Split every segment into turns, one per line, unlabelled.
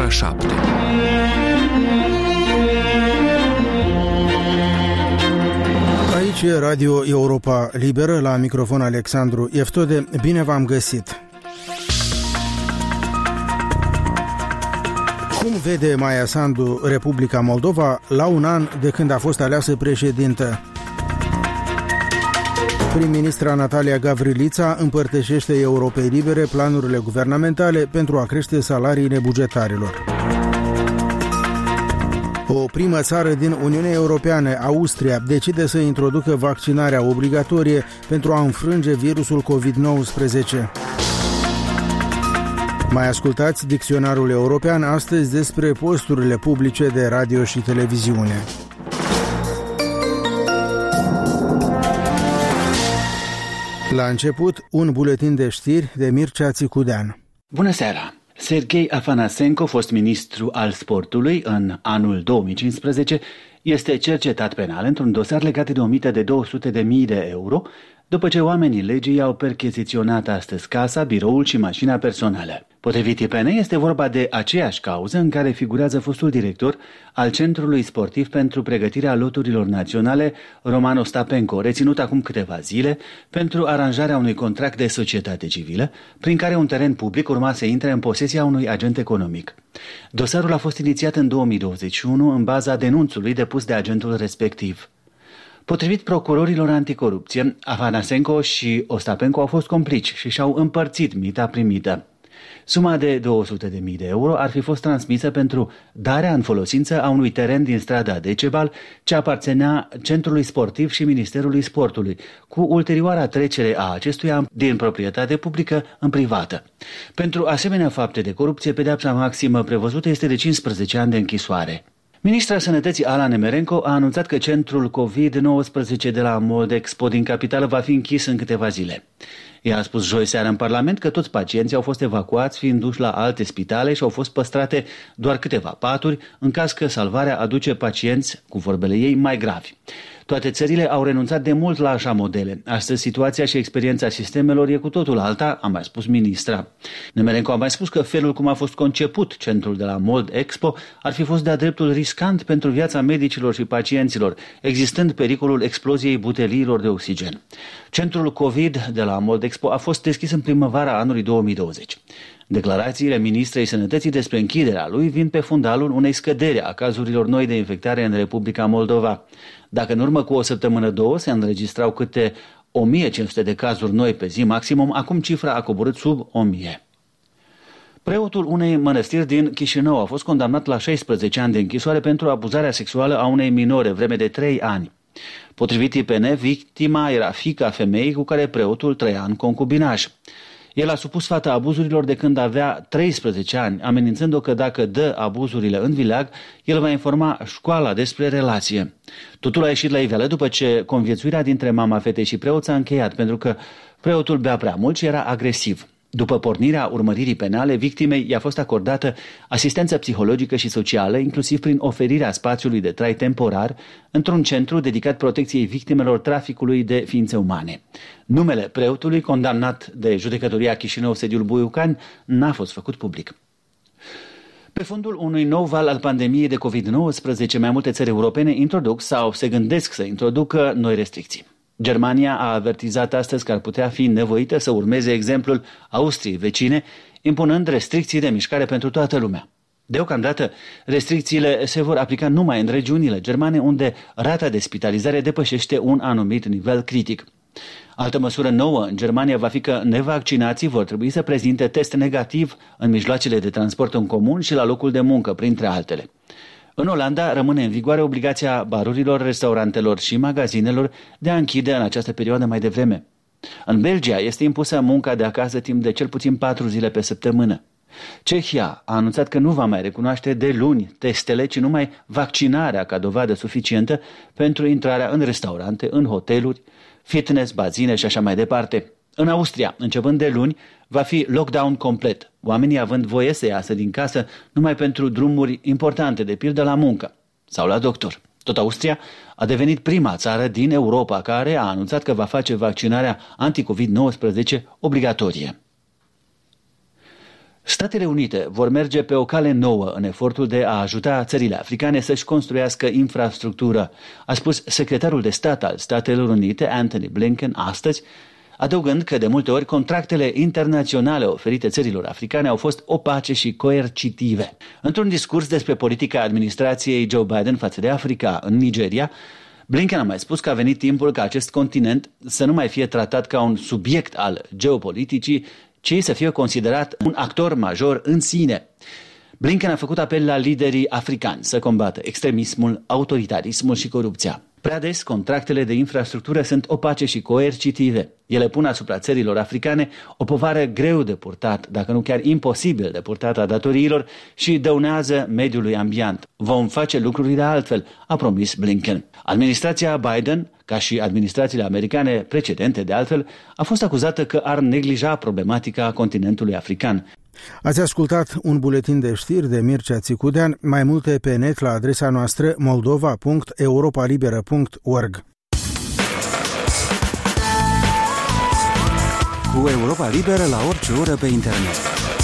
ora 7.
Aici e Radio Europa Liberă, la microfon Alexandru Eftode. Bine v-am găsit! Cum vede Maia Sandu Republica Moldova la un an de când a fost aleasă președintă? Prim-ministra Natalia Gavrilița împărtășește Europei Libere planurile guvernamentale pentru a crește salariile bugetarilor. O primă țară din Uniunea Europeană, Austria, decide să introducă vaccinarea obligatorie pentru a înfrânge virusul COVID-19. Mai ascultați Dicționarul European astăzi despre posturile publice de radio și televiziune. La început, un buletin de știri de Mircea Țicudean.
Bună seara! Serghei Afanasenko, fost ministru al sportului în anul 2015, este cercetat penal într-un dosar legat de o mită de 200.000 de euro, după ce oamenii legii au percheziționat astăzi casa, biroul și mașina personală. Potrivit IPN, este vorba de aceeași cauză în care figurează fostul director al Centrului Sportiv pentru Pregătirea Loturilor Naționale, Roman Ostapenko, reținut acum câteva zile pentru aranjarea unui contract de societate civilă, prin care un teren public urma să intre în posesia unui agent economic. Dosarul a fost inițiat în 2021 în baza denunțului depus de agentul respectiv. Potrivit procurorilor anticorupție, Afanasenko și Ostapenko au fost complici și și-au împărțit mita primită. Suma de 200.000 de euro ar fi fost transmisă pentru darea în folosință a unui teren din strada Decebal, ce aparținea Centrului Sportiv și Ministerului Sportului, cu ulterioara trecere a acestuia din proprietate publică în privată. Pentru asemenea fapte de corupție, pedeapsa maximă prevăzută este de 15 ani de închisoare. Ministra Sănătății Ala Nemerenko a anunțat că centrul COVID-19 de la Moldexpo din capitală va fi închis în câteva zile. Ea a spus joi seara în Parlament că toți pacienții au fost evacuați fiind duși la alte spitale și au fost păstrate doar câteva paturi în caz că salvarea aduce pacienți, cu vorbele ei, mai gravi. Toate țările au renunțat de mult la așa modele. Astăzi situația și experiența sistemelor e cu totul alta, a mai spus ministra. Nemerenko a mai spus că felul cum a fost conceput centrul de la Moldexpo ar fi fost de-a dreptul riscant pentru viața medicilor și pacienților, existând pericolul exploziei buteliilor de oxigen. Centrul COVID de la Moldexpo a fost deschis în primăvara anului 2020. Declarațiile ministrei Sănătății despre închiderea lui vin pe fundalul unei scăderi a cazurilor noi de infectare în Republica Moldova. Dacă în urmă cu o săptămână-două se înregistrau câte 1500 de cazuri noi pe zi maximum, acum cifra a coborât sub 1000. Preotul unei mănăstiri din Chișinău a fost condamnat la 16 ani de închisoare pentru abuzarea sexuală a unei minore vreme de 3 ani. Potrivit IPN, victima era fiica femeii cu care preotul trăia în concubinaj. El a supus fata abuzurilor de când avea 13 ani, amenințând-o că dacă dă abuzurile în vileag, el va informa școala despre relație. Totul a ieșit la iveală după ce conviețuirea dintre mama fetei și preot s-a încheiat, pentru că preotul bea prea mult și era agresiv. După pornirea urmăririi penale, victimei i-a fost acordată asistență psihologică și socială, inclusiv prin oferirea spațiului de trai temporar într-un centru dedicat protecției victimelor traficului de ființe umane. Numele preotului, condamnat de judecătoria Chișinău sediul Buiucani, n-a fost făcut public. Pe fondul unui nou val al pandemiei de COVID-19, mai multe țări europene introduc sau se gândesc să introducă noi restricții. Germania a avertizat astăzi că ar putea fi nevoită să urmeze exemplul Austriei vecine, impunând restricții de mișcare pentru toată lumea. Deocamdată, restricțiile se vor aplica numai în regiunile germane unde rata de spitalizare depășește un anumit nivel critic. Altă măsură nouă în Germania va fi că nevaccinații vor trebui să prezinte test negativ în mijloacele de transport în comun și la locul de muncă, printre altele. În Olanda rămâne în vigoare obligația barurilor, restaurantelor și magazinelor de a închide în această perioadă mai devreme. În Belgia este impusă munca de acasă timp de cel puțin 4 zile pe săptămână. Cehia a anunțat că nu va mai recunoaște de luni testele, ci numai vaccinarea ca dovadă suficientă pentru intrarea în restaurante, în hoteluri, fitness, bazine și așa mai departe. În Austria, începând de luni, va fi lockdown complet, oamenii având voie să iasă din casă numai pentru drumuri importante, de pildă la muncă sau la doctor. Tot Austria a devenit prima țară din Europa care a anunțat că va face vaccinarea anti-COVID-19 obligatorie. Statele Unite vor merge pe o cale nouă în efortul de a ajuta țările africane să-și construiască infrastructură, a spus secretarul de stat al Statelor Unite, Antony Blinken, astăzi, adăugând că de multe ori contractele internaționale oferite țărilor africane au fost opace și coercitive. Într-un discurs despre politica administrației Joe Biden față de Africa în Nigeria, Blinken a mai spus că a venit timpul ca acest continent să nu mai fie tratat ca un subiect al geopoliticii, ci să fie considerat un actor major în sine. Blinken a făcut apel la liderii africani să combată extremismul, autoritarismul și corupția. Prea des, contractele de infrastructură sunt opace și coercitive. Ele pun asupra țărilor africane o povară greu de purtat, dacă nu chiar imposibil de purtat a datoriilor și dăunează mediului ambient. Vom face lucrurile altfel, a promis Blinken. Administrația Biden, ca și administrațiile americane precedente de altfel, a fost acuzată că ar neglija problematica continentului african.
Ați ascultat un buletin de știri de Mircea Țicudean, mai multe pe net la adresa noastră moldova.europalibera.org.
Cu Europa Liberă la orice oră pe internet.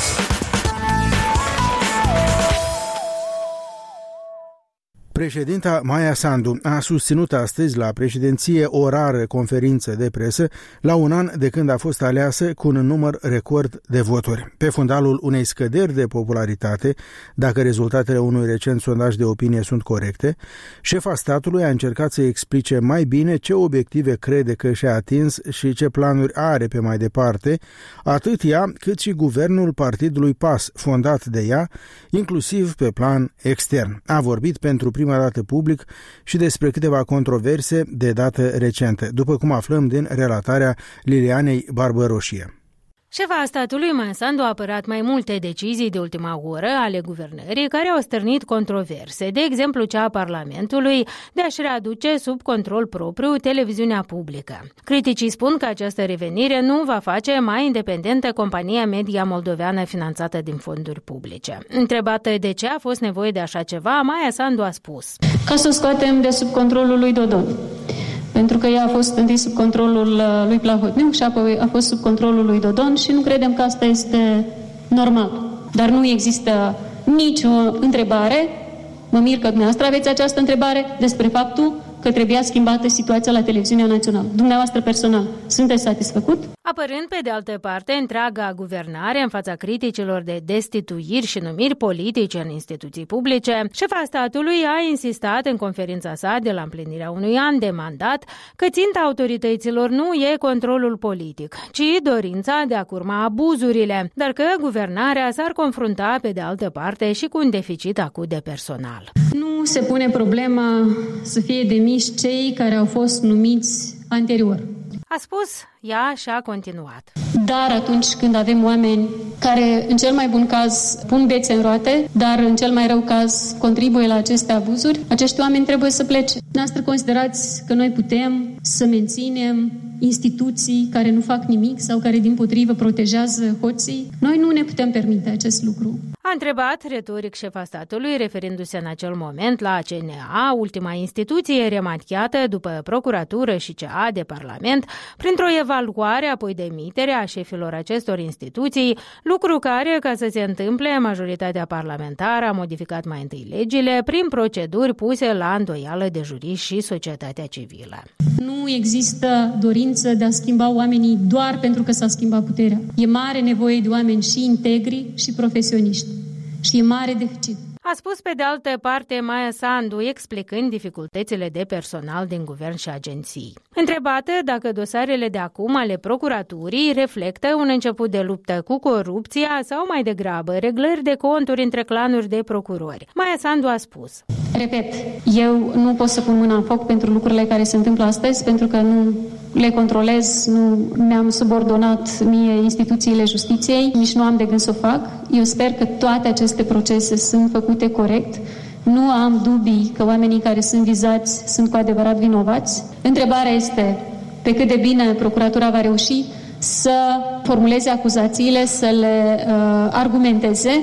Președinta Maia Sandu a susținut astăzi la președinție o rară conferință de presă la un an de când a fost aleasă cu un număr record de voturi. Pe fundalul unei scăderi de popularitate, dacă rezultatele unui recent sondaj de opinie sunt corecte, șefa statului a încercat să explice mai bine ce obiective crede că și-a atins și ce planuri are pe mai departe, atât ea cât și guvernul partidului PAS, fondat de ea, inclusiv pe plan extern. A vorbit pentru prima dată public și despre câteva controverse de dată recentă, după cum aflăm din relatarea Lilianei Barbăroșie.
Șefa statului Maia Sandu a apărat mai multe decizii de ultima oră ale guvernării care au stârnit controverse, de exemplu cea a Parlamentului de a-și readuce sub control propriu televiziunea publică. Criticii spun că această revenire nu va face mai independentă compania media moldoveană finanțată din fonduri publice. Întrebată de ce a fost nevoie de așa ceva, Maia Sandu a spus:
ca să scoatem de sub controlul lui Dodon. Pentru că ea a fost întâi sub controlul lui Plahotniuc și apoi a fost sub controlul lui Dodon și nu credem că asta este normal. Dar nu există nicio întrebare, mă mir că dumneavoastră aveți această întrebare, despre faptul că trebuia schimbată situația la televiziunea națională. Dumneavoastră personal, sunteți satisfăcut?
Apărând pe de altă parte întreaga guvernare în fața criticilor de destituiri și numiri politice în instituții publice, șefa statului a insistat în conferința sa de la împlinirea unui an de mandat că ținta autorităților nu e controlul politic, ci dorința de a curma abuzurile, dar că guvernarea s-ar confrunta pe de altă parte și cu un deficit acut de personal.
Nu se pune problema să fie demiși cei care au fost numiți anterior,
a spus ea și a continuat.
Dar atunci când avem oameni care, în cel mai bun caz, pun bețe în roate, dar în cel mai rău caz contribuie la aceste abuzuri, acești oameni trebuie să plece. Noastră considerați că noi putem să menținem instituții care nu fac nimic sau care, dimpotrivă, protejează hoții? Noi nu ne putem permite acest lucru.
A întrebat retoric șefa statului, referindu-se în acel moment la CNA, ultima instituție remarchiată după procuratură și CA de Parlament, printr-o evaluare, apoi demiterea a șefilor acestor instituții, lucru care, ca să se întâmple, majoritatea parlamentară a modificat mai întâi legile prin proceduri puse la îndoială de juriști și societatea civilă.
Nu există dorință de a schimba oamenii doar pentru că s-a schimbat puterea. E mare nevoie de oameni și integri și profesioniști. Și e mare deficit.
A spus pe de altă parte Maia Sandu, explicând dificultățile de personal din guvern și agenții. Întrebată dacă dosarele de acum ale procuraturii reflectă un început de luptă cu corupția sau mai degrabă reglări de conturi între clanuri de procurori, Maia Sandu a spus:
repet, eu nu pot să pun mâna în foc pentru lucrurile care se întâmplă astăzi, pentru că nu le controlez, nu mi-am subordonat mie instituțiile justiției, nici nu am de gând să o fac. Eu sper că toate aceste procese sunt făcute corect. Nu am dubii că oamenii care sunt vizați sunt cu adevărat vinovați. Întrebarea este pe cât de bine procuratura va reuși să formuleze acuzațiile, să le argumenteze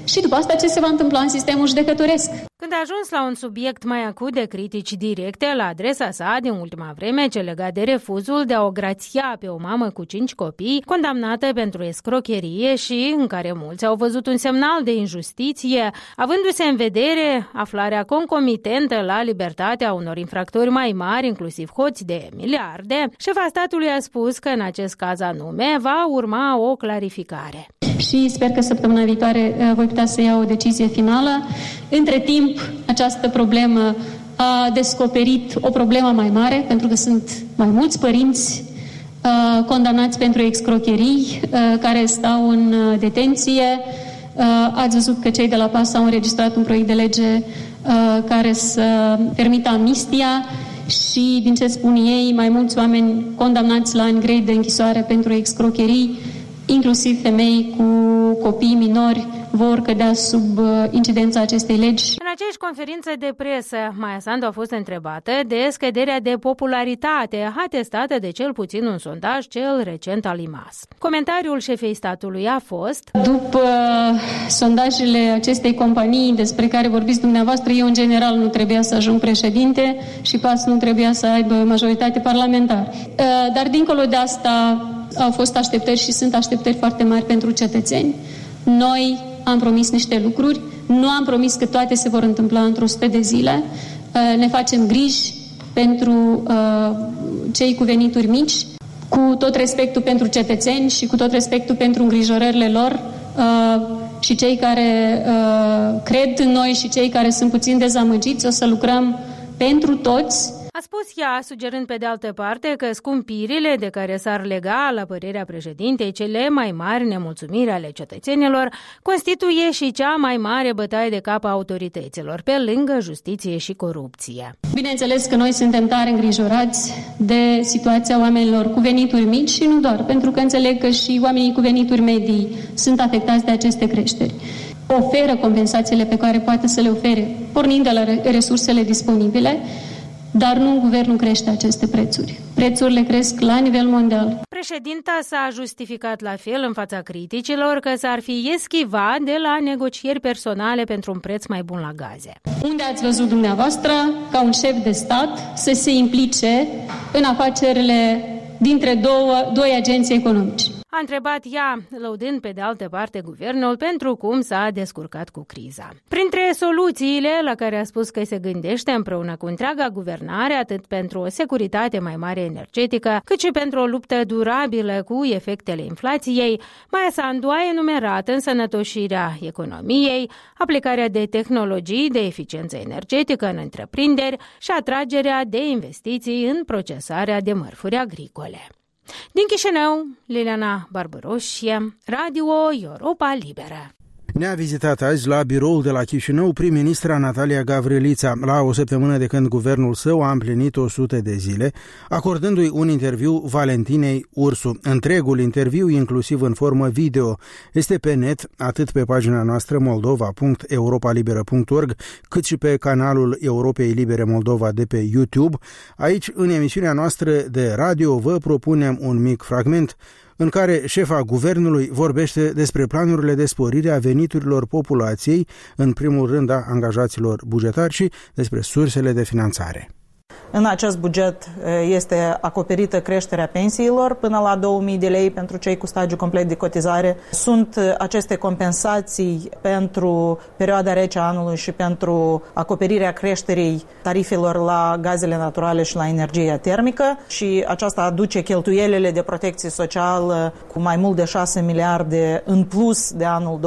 și după asta ce se va întâmpla în sistemul judecătoresc.
Când a ajuns la un subiect mai acut de critici directe la adresa sa din ultima vreme, ce lega de refuzul de a o grația pe o mamă cu 5 copii, condamnată pentru escrocherie și în care mulți au văzut un semnal de injustiție, avându-se în vedere aflarea concomitentă la libertatea unor infractori mai mari, inclusiv hoți de miliarde, șefa statului a spus că în acest caz anume va urma o clarificare.
Și sper că săptămâna viitoare voi putea să iau o decizie finală. Între timp, această problemă a descoperit o problemă mai mare, pentru că sunt mai mulți părinți condamnați pentru escrocherii care stau în detenție. Ați văzut că cei de la PAS au înregistrat un proiect de lege care să permită amnistia și, din ce spun ei, mai mulți oameni condamnați la ani grei de închisoare pentru escrocherii, inclusiv femei cu copii minori, vor cădea sub incidența acestei legi.
În aceeași conferință de presă, Maia Sandu a fost întrebată de scăderea de popularitate atestată de cel puțin un sondaj, cel recent al IMAS. Comentariul șefei statului a fost:
după sondajele acestei companii despre care vorbiți dumneavoastră, eu în general nu trebuia să ajung președinte și PAS nu trebuia să aibă majoritate parlamentară. Dar dincolo de asta au fost așteptări și sunt așteptări foarte mari pentru cetățeni. Noi am promis niște lucruri, nu am promis că toate se vor întâmpla într-o 100 de zile. Ne facem griji pentru cei cu venituri mici, cu tot respectul pentru cetățeni și cu tot respectul pentru îngrijorările lor și cei care cred în noi și cei care sunt puțin dezamăgiți. O să lucrăm pentru toți.
A spus ea, sugerând pe de altă parte că scumpirile de care s-ar lega, la părerea președintei, cele mai mari nemulțumiri ale cetățenilor, constituie și cea mai mare bătaie de cap a autorităților, pe lângă justiție și corupție.
Bineînțeles că noi suntem tare îngrijorați de situația oamenilor cu venituri mici și nu doar, pentru că înțeleg că și oamenii cu venituri medii sunt afectați de aceste creșteri. Oferă compensațiile pe care poate să le ofere, pornind de la resursele disponibile, dar nu guvernul crește aceste prețuri. Prețurile cresc la nivel mondial.
Președinta s-a justificat la fel în fața criticilor că s-ar fi eschivat de la negocieri personale pentru un preț mai bun la gaze.
Unde ați văzut dumneavoastră ca un șef de stat să se implice în afacerile dintre doi agenți economici?
A întrebat ea, lăudând pe de altă parte guvernul pentru cum s-a descurcat cu criza. Printre soluțiile la care a spus că se gândește împreună cu întreaga guvernare, atât pentru o securitate mai mare energetică, cât și pentru o luptă durabilă cu efectele inflației, Maia Sandu a enumerat însănătoșirea economiei, aplicarea de tehnologii de eficiență energetică în întreprinderi și atragerea de investiții în procesarea de mărfuri agricole. Din Chișinău, Liliana Barbaroșie, Radio Europa Liberă.
Ne-a vizitat azi la biroul de la Chișinău prim-ministra Natalia Gavrilița, la o săptămână de când guvernul său a împlinit 100 de zile, acordându-i un interviu Valentinei Ursu. Întregul interviu, inclusiv în formă video, este pe net, atât pe pagina noastră moldova.europalibera.org, cât și pe canalul Europei Libere Moldova de pe YouTube. Aici, în emisiunea noastră de radio, vă propunem un mic fragment în care șefa guvernului vorbește despre planurile de sporire a veniturilor populației, în primul rând a angajaților bugetari, și despre sursele de finanțare.
În acest buget este acoperită creșterea pensiilor până la 2000 de lei pentru cei cu stagiu complet de cotizare. Sunt aceste compensații pentru perioada rece a anului și pentru acoperirea creșterii tarifelor la gazele naturale și la energia termică, și aceasta aduce cheltuielile de protecție socială cu mai mult de 6 miliarde în plus de anul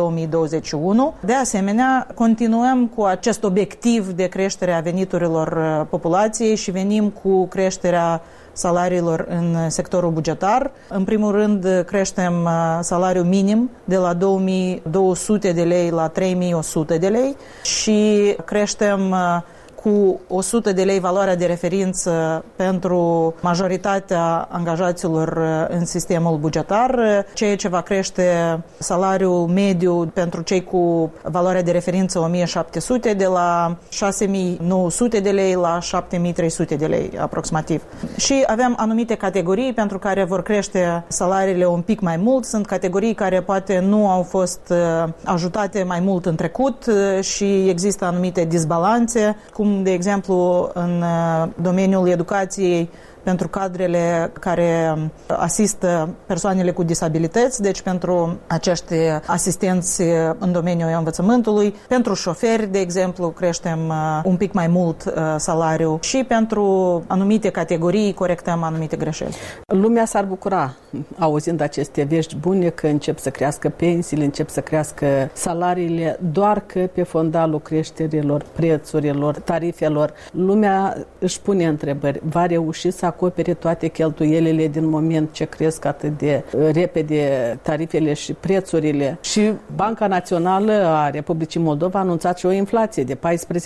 2021. De asemenea, continuăm cu acest obiectiv de creștere a veniturilor populației și venim cu creșterea salariilor în sectorul bugetar. În primul rând, creștem salariul minim de la 2200 de lei la 3100 de lei și creștem cu 100 de lei valoarea de referință pentru majoritatea angajaților în sistemul bugetar, ceea ce va crește salariul mediu pentru cei cu valoarea de referință 1700 de la 6900 de lei la 7300 de lei aproximativ. Și avem anumite categorii pentru care vor crește salariile un pic mai mult. Sunt categorii care poate nu au fost ajutate mai mult în trecut și există anumite disbalanțe, cum de exemplu în domeniul educației pentru cadrele care asistă persoanele cu disabilități, deci pentru acești asistenți în domeniul învățământului, pentru șoferi, de exemplu, creștem un pic mai mult salariul și pentru anumite categorii corectăm anumite greșeli.
Lumea s-ar bucura auzind aceste vești bune că încep să crească pensiile, încep să crească salariile, doar că pe fondalul creșterilor, prețurilor, tarifelor, lumea își pune întrebări. Va reuși să acopere toate cheltuielile din moment ce cresc atât de repede tarifele și prețurile? Și Banca Națională a Republicii Moldova a anunțat și o inflație de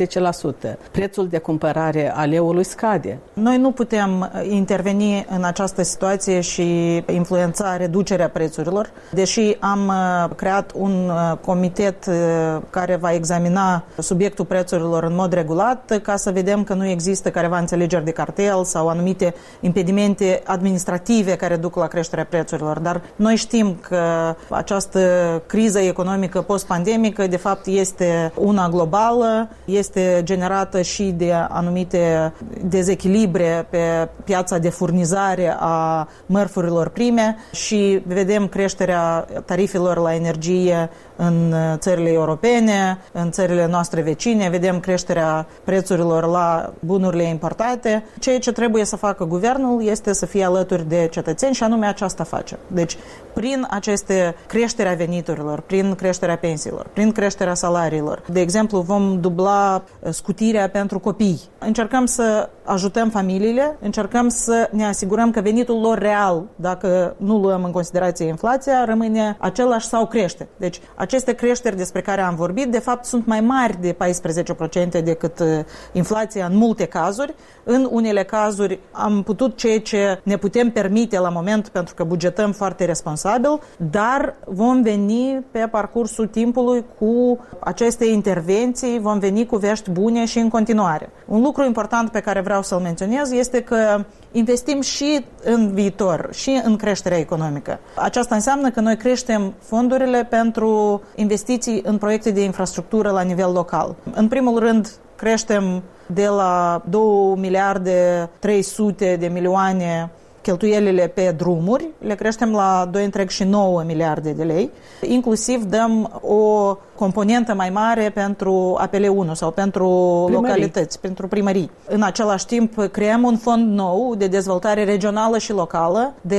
14%. Prețul de cumpărare al eului scade.
Noi nu putem interveni în această situație și influența reducerea prețurilor, deși am creat un comitet care va examina subiectul prețurilor în mod regulat ca să vedem că nu există careva înțelegeri de cartel sau anumite impedimente administrative care duc la creșterea prețurilor. Dar noi știm că această criză economică post-pandemică de fapt este una globală, este generată și de anumite dezechilibre pe piața de furnizare a mărfurilor prime și vedem creșterea tarifelor la energie în țările europene, în țările noastre vecine, vedem creșterea prețurilor la bunurile importate. Ceea ce trebuie să facă guvernul este să fie alături de cetățeni și anume aceasta face. Deci, prin aceste creșterea veniturilor, prin creșterea pensiilor, prin creșterea salariilor, de exemplu, vom dubla scutirea pentru copii. Încercăm să ajutăm familiile, încercăm să ne asigurăm că venitul lor real, dacă nu luăm în considerație inflația, rămâne același sau crește. Deci, aceste creșteri despre care am vorbit, de fapt, sunt mai mari de 14% decât inflația în multe cazuri. În unele cazuri am putut ceea ce ne putem permite la moment pentru că bugetăm foarte responsabil, dar vom veni pe parcursul timpului cu aceste intervenții, vom veni cu vești bune și în continuare. Un lucru important pe care vreau să-l menționez este că investim și în viitor, și în creșterea economică. Aceasta înseamnă că noi creștem fondurile pentru investiții în proiecte de infrastructură la nivel local. În primul rând, creștem de la 2 miliarde 300 de milioane cheltuielile pe drumuri, le creștem la 2,9 miliarde de lei. Inclusiv dăm o componentă mai mare pentru APL1 sau pentru localități, pentru primării. În același timp, creăm un fond nou de dezvoltare regională și locală de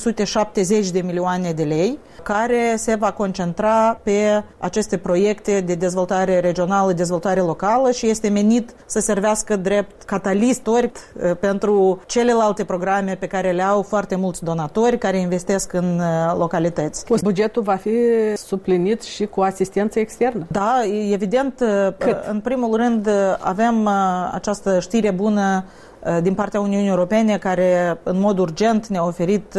770 de milioane de lei, care se va concentra pe aceste proiecte de dezvoltare regională, dezvoltare locală și este menit să servească drept catalistori pentru celelalte programe pe care le au foarte mulți donatori care investesc în localități.
Bugetul va fi suplinit și cu asistență externă?
Da, evident. Cât? În primul rând avem această știre bună din partea Uniunii Europene, care în mod urgent ne-a oferit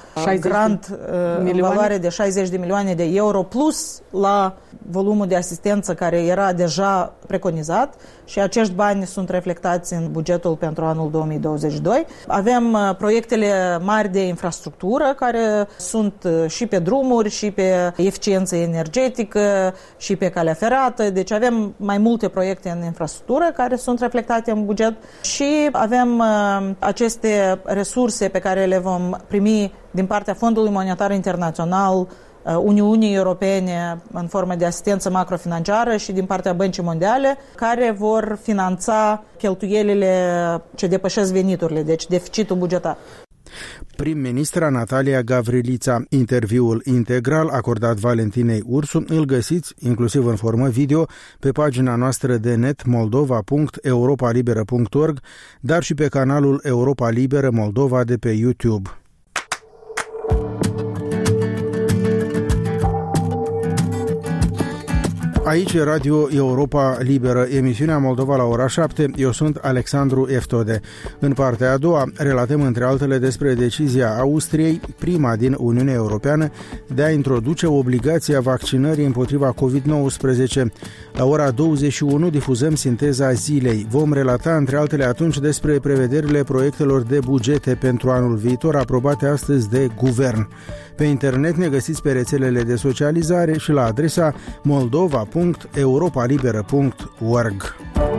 grant în valoare de 60 de milioane de euro plus la volumul de asistență care era deja preconizat și acești bani sunt reflectați în bugetul pentru anul 2022. Avem proiectele mari de infrastructură care sunt și pe drumuri, și pe eficiență energetică, și pe calea ferată. Deci avem mai multe proiecte în infrastructură care sunt reflectate în buget și avem aceste resurse pe care le vom primi din partea Fondului Monetar Internațional, Uniunii Europene în formă de asistență macrofinanciară și din partea Băncii Mondiale, care vor finanța cheltuielile ce depășesc veniturile, deci deficitul bugetar.
Prim-ministra Natalia Gavrilița. Interviul integral acordat Valentinei Ursu îl găsiți, inclusiv în formă video, pe pagina noastră de net moldova.europalibera.org, dar și pe canalul Europa Liberă Moldova de pe YouTube. Aici e Radio Europa Liberă, emisiunea Moldova la ora 7. Eu sunt Alexandru Eftode. În partea a doua relatăm între altele despre decizia Austriei, prima din Uniunea Europeană, de a introduce obligația vaccinării împotriva COVID-19. La ora 21 difuzăm sinteza zilei. Vom relata între altele atunci despre prevederile proiectelor de bugete pentru anul viitor aprobate astăzi de guvern. Pe internet ne găsiți pe rețelele de socializare și la adresa moldova.europalibera.org.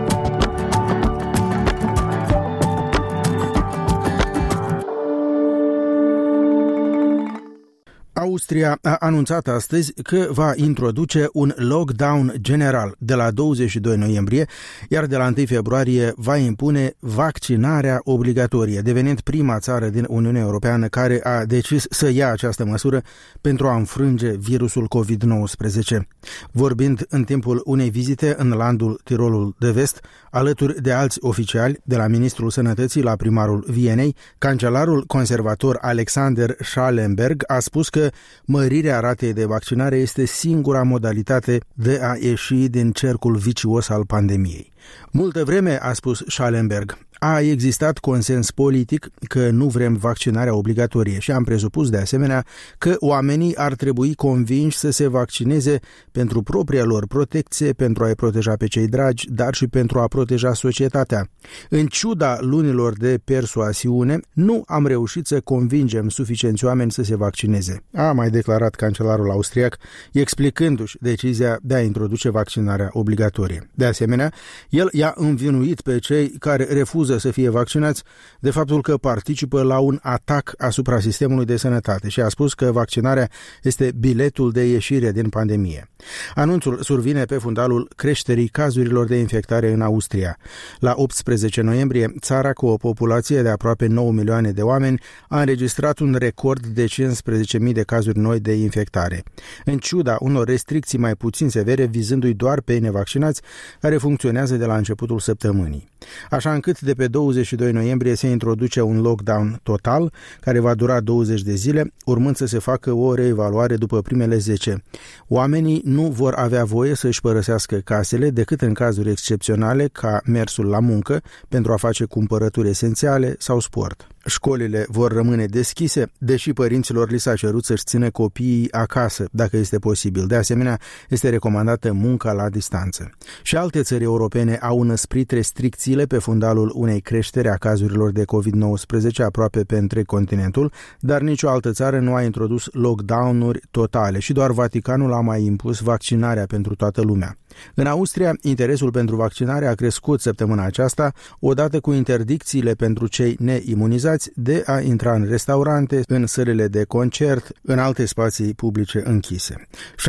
Austria a anunțat astăzi că va introduce un lockdown general de la 22 noiembrie, iar de la 1 februarie va impune vaccinarea obligatorie, devenind prima țară din Uniunea Europeană care a decis să ia această măsură pentru a înfrânge virusul COVID-19. Vorbind în timpul unei vizite în landul Tirolul de Vest, alături de alți oficiali, de la Ministrul Sănătății la primarul Vienei, cancelarul conservator Alexander Schallenberg a spus că mărirea ratei de vaccinare este singura modalitate de a ieși din cercul vicios al pandemiei. Multă vreme, a spus Schallenberg, a existat consens politic că nu vrem vaccinarea obligatorie și am presupus de asemenea că oamenii ar trebui convinși să se vaccineze pentru propria lor protecție, pentru a-i proteja pe cei dragi, dar și pentru a proteja societatea. În ciuda lunilor de persoasiune, nu am reușit să convingem suficienți oameni să se vaccineze, a mai declarat cancelarul austriac, explicându-și decizia de a introduce vaccinarea obligatorie. De asemenea, el i-a învinuit pe cei care refuză să fie vaccinați de faptul că participă la un atac asupra sistemului de sănătate și a spus că vaccinarea este biletul de ieșire din pandemie. Anunțul survine pe fundalul creșterii cazurilor de infectare în Austria. La 18 noiembrie, țara cu o populație de aproape 9 milioane de oameni a înregistrat un record de 15.000 de cazuri noi de infectare. În ciuda unor restricții mai puțin severe vizându-i doar pe nevaccinați, care funcționează de la începutul săptămânii. Așa încât de pe 22 noiembrie se introduce un lockdown total, care va dura 20 de zile, urmând să se facă o reevaluare după primele 10. Oamenii nu vor avea voie să își părăsească casele decât în cazuri excepționale, ca mersul la muncă, pentru a face cumpărături esențiale sau sport. Școlile vor rămâne deschise, deși părinților li s-a cerut să-și țină copiii acasă, dacă este posibil. De asemenea, este recomandată munca la distanță. Și alte țări europene au înăsprit restricțiile pe fundalul unei creșteri a cazurilor de COVID-19 aproape pe întreg continentul, dar nicio altă țară nu a introdus lockdown-uri totale și doar Vaticanul a mai impus vaccinarea pentru toată lumea. În Austria, interesul pentru vaccinare a crescut săptămâna aceasta, odată cu interdicțiile pentru cei neimunizați de a intra în restaurante, în sălile de concert, în alte spații publice închise.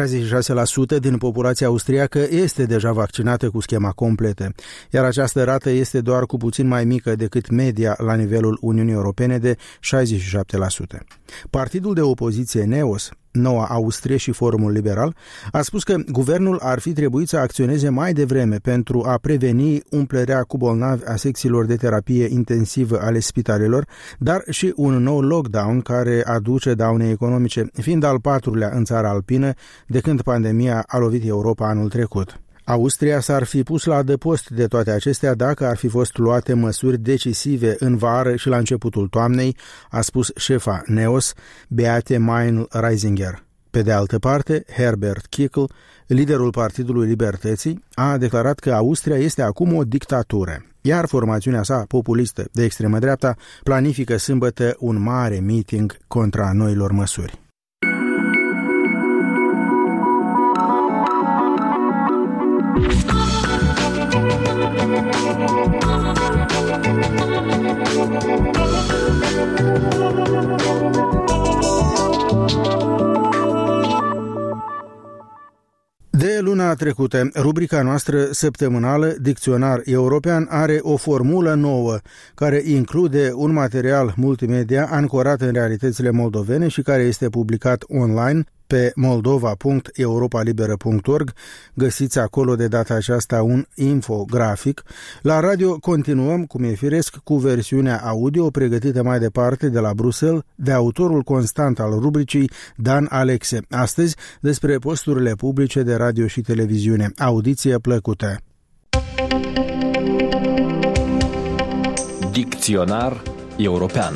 66% din populația austriacă este deja vaccinată cu schema completă, iar această rată este doar cu puțin mai mică decât media la nivelul Uniunii Europene de 67%. Partidul de opoziție NEOS, Noua Austrie și Forumul Liberal, a spus că guvernul ar fi trebuit să acționeze mai devreme pentru a preveni umplerea cu bolnavi a secțiilor de terapie intensivă ale spitalelor, dar și un nou lockdown care aduce daune economice, fiind al 4-lea în țara alpină de când pandemia a lovit Europa anul trecut. Austria s-ar fi pus la adăpost de toate acestea dacă ar fi fost luate măsuri decisive în vară și la începutul toamnei, a spus șefa NEOS, Beate Meinl-Reisinger. Pe de altă parte, Herbert Kickl, liderul Partidului Libertății, a declarat că Austria este acum o dictatură, iar formațiunea sa populistă de extremă dreapta planifică sâmbătă un mare meeting contra noilor măsuri. De luna trecută, rubrica noastră săptămânală Dicționar European are o formulă nouă care include un material multimedia ancorat în realitățile moldovene și care este publicat online Pe moldova.europalibera.org găsiți acolo de data aceasta un infografic. La radio continuăm, cum e firesc, cu versiunea audio pregătită mai departe de la Bruxelles de autorul constant al rubricii Dan Alexe. Astăzi despre posturile publice de radio și televiziune. Audiție plăcută!
Dicționar european.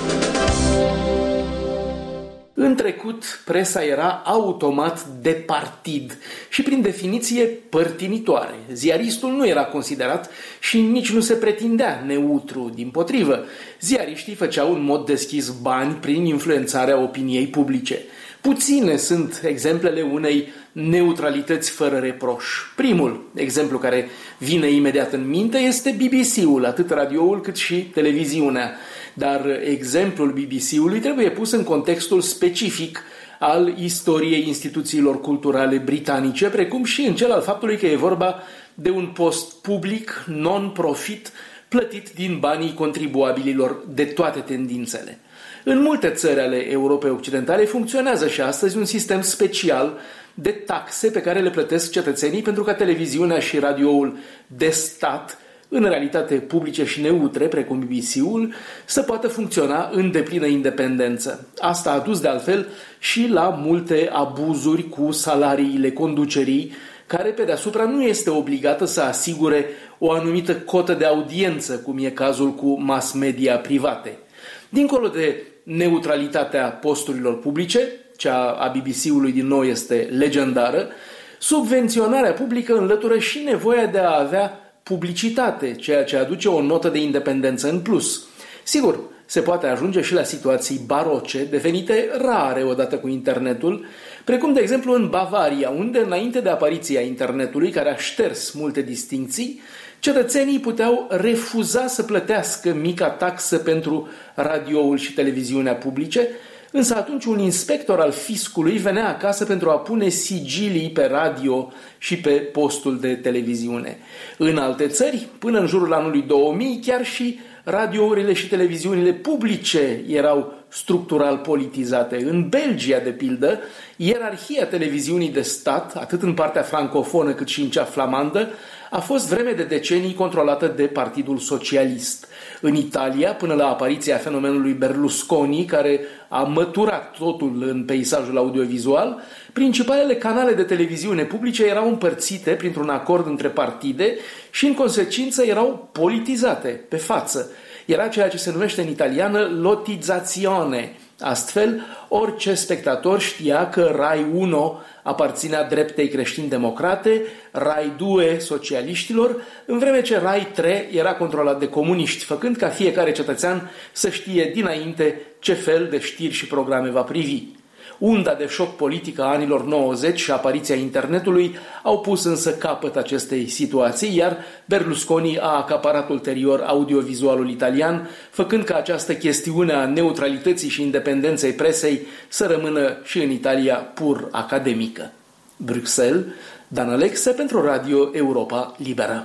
În trecut, presa era automat de partid și, prin definiție, părtinitoare. Ziaristul nu era considerat și nici nu se pretindea neutru. Dimpotrivă, ziariștii făceau în mod deschis bani prin influențarea opiniei publice. Puține sunt exemplele unei neutralități fără reproș. Primul exemplu care vine imediat în minte este BBC-ul, atât radioul cât și televiziunea. Dar exemplul BBC-ului trebuie pus în contextul specific al istoriei instituțiilor culturale britanice, precum și în cel al faptului că e vorba de un post public, non-profit, plătit din banii contribuabililor de toate tendințele. În multe țări ale Europei Occidentale funcționează și astăzi un sistem special de taxe pe care le plătesc cetățenii pentru ca televiziunea și radioul de stat, în realitate publice și neutre, precum BBC-ul, să poată funcționa în deplină independență. Asta a dus de altfel și la multe abuzuri cu salariile conducerii, care pe deasupra nu este obligată să asigure o anumită cotă de audiență, cum e cazul cu mass media private. Dincolo de neutralitatea posturilor publice, cea a BBC-ului din nou este legendară, subvenționarea publică înlătură și nevoia de a avea publicitate, ceea ce aduce o notă de independență în plus. Sigur, se poate ajunge și la situații baroce, devenite rare odată cu internetul, precum de exemplu în Bavaria, unde înainte de apariția internetului, care a șters multe distincții, cetățenii puteau refuza să plătească mica taxă pentru radioul și televiziunea publice, însă atunci un inspector al fiscului venea acasă pentru a pune sigilii pe radio și pe postul de televiziune. În alte țări, până în jurul anului 2000, chiar și radiourile și televiziunile publice erau structural politizate. În Belgia, de pildă, ierarhia televiziunii de stat, atât în partea francofonă cât și în cea flamandă, a fost vreme de decenii controlată de Partidul Socialist. În Italia, până la apariția fenomenului Berlusconi, care a măturat totul în peisajul audiovizual, principalele canale de televiziune publice erau împărțite printr-un acord între partide și, în consecință, erau politizate pe față. Era ceea ce se numește în italiană lotizzazione. Astfel, orice spectator știa că Rai 1 aparținea dreptei creștin-democrate, Rai 2 socialiștilor, în vreme ce Rai 3 era controlat de comuniști, făcând ca fiecare cetățean să știe dinainte ce fel de știri și programe va privi. Unda de șoc politică a anilor 90 și apariția internetului au pus însă capăt acestei situații, iar Berlusconi a acaparat ulterior audiovizualul italian, făcând ca această chestiune a neutralității și independenței presei să rămână și în Italia pur academică. Bruxelles, Dan Alexe pentru Radio Europa Liberă.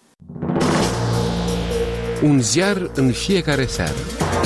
Un ziar în fiecare seară.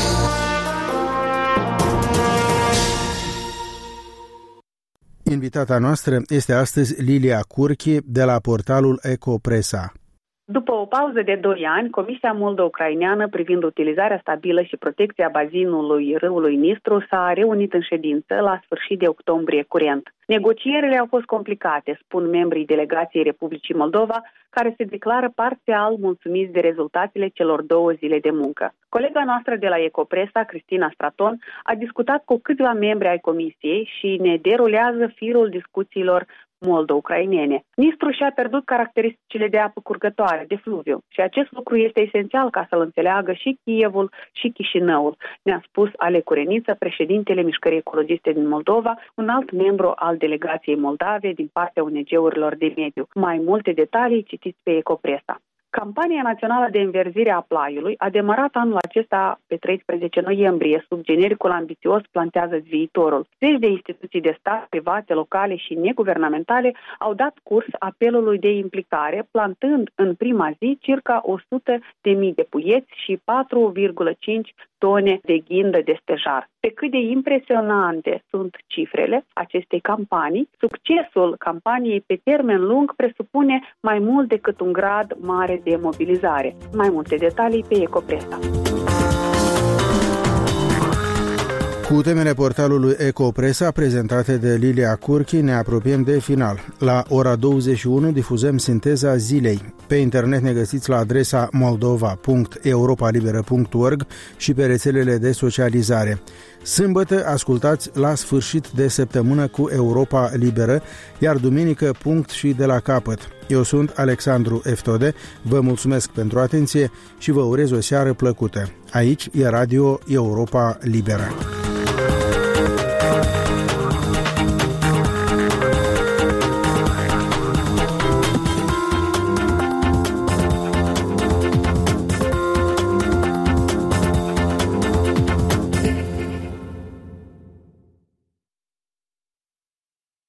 Invitata noastră este astăzi Lilia Curchi de la portalul Ecopresa.
După o pauză de 2 ani, Comisia Moldo-Ucraineană privind utilizarea stabilă și protecția bazinului râului Nistru s-a reunit în ședință la sfârșit de octombrie curent. Negocierile au fost complicate, spun membrii delegației Republicii Moldova, care se declară parțial mulțumiți de rezultatele celor 2 zile de muncă. Colega noastră de la Ecopresa, Cristina Straton, a discutat cu câțiva membri ai Comisiei și ne derulează firul discuțiilor moldo-ucrainene. Nistru și-a pierdut caracteristicile de apă curgătoare, de fluviu, și acest lucru este esențial ca să-l înțeleagă și Kievul și Chișinăul, ne-a spus Ale Cureniță, președintele Mișcării Ecologiste din Moldova, un alt membru al delegației Moldave din partea ONG-urilor de mediu. Mai multe detalii citiți pe Ecopresa. Campania națională de înverzire a Plaiului a demarat anul acesta pe 13 noiembrie sub genericul ambițios Plantează-ți viitorul. 10 de instituții de stat, private, locale și neguvernamentale au dat curs apelului de implicare, plantând în prima zi circa 100.000 de puieți și 4,5 tone de ghindă de stejar. pe cât de impresionante sunt cifrele acestei campanii. Succesul campaniei pe termen lung presupune mai mult decât un grad mare de mobilizare. Mai multe detalii pe Ecopresa.
Cu temele portalului Ecopresa prezentate de Lilia Curchi ne apropiem de final. La ora 21 difuzăm sinteza zilei. Pe internet ne găsiți la adresa moldova.europalibera.org și pe rețelele de socializare. Sâmbătă ascultați La sfârșit de săptămână cu Europa Liberă, iar duminică punct și de la capăt. Eu sunt Alexandru Eftode, vă mulțumesc pentru atenție și vă urez o seară plăcută. Aici e Radio Europa Liberă.